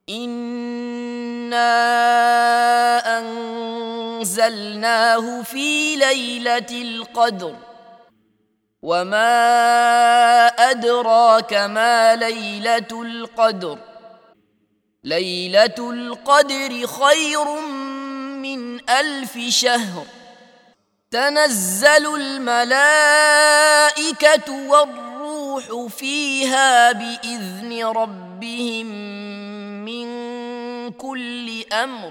إنا أنزلناه في ليلة القدر وما أدراك ما ليلة القدر ليلة القدر خير من 1000 شهر تنزل الملائكة والروح فيها بإذن ربهم من كل أمر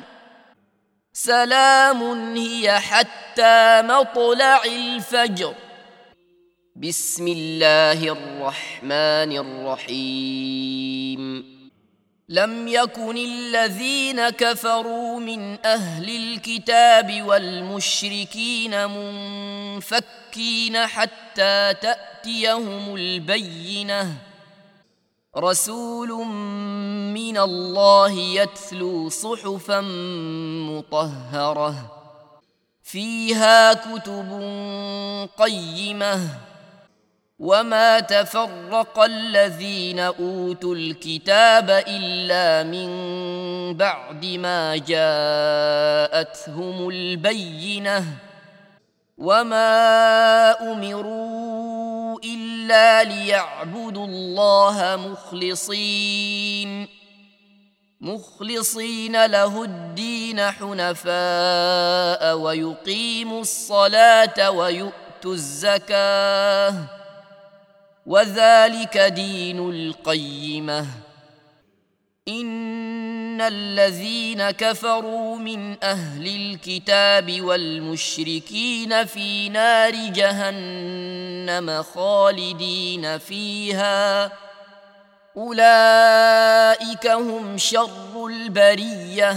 سلام هي حتى مطلع الفجر. بسم الله الرحمن الرحيم. لم يكن الذين كفروا من أهل الكتاب والمشركين منفكين حتى تأتيهم البينة رسول من الله يتلو صحفا مطهرة فيها كتب قيمة وما تفرق الذين أوتوا الكتاب إلا من بعد ما جاءتهم البينة وما أمروا إلا ليعبدوا الله مخلصين له الدين حنفاء ويقيموا الصلاة ويؤتوا الزكاة وذلك دين القيمة. إن الذين كفروا من أهل الكتاب والمشركين في نار جهنم خالدين فيها أولئك هم شر البرية.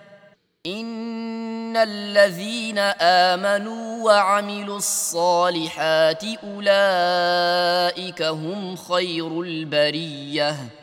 إن الذين آمنوا وعملوا الصالحات أولئك هم خير البرية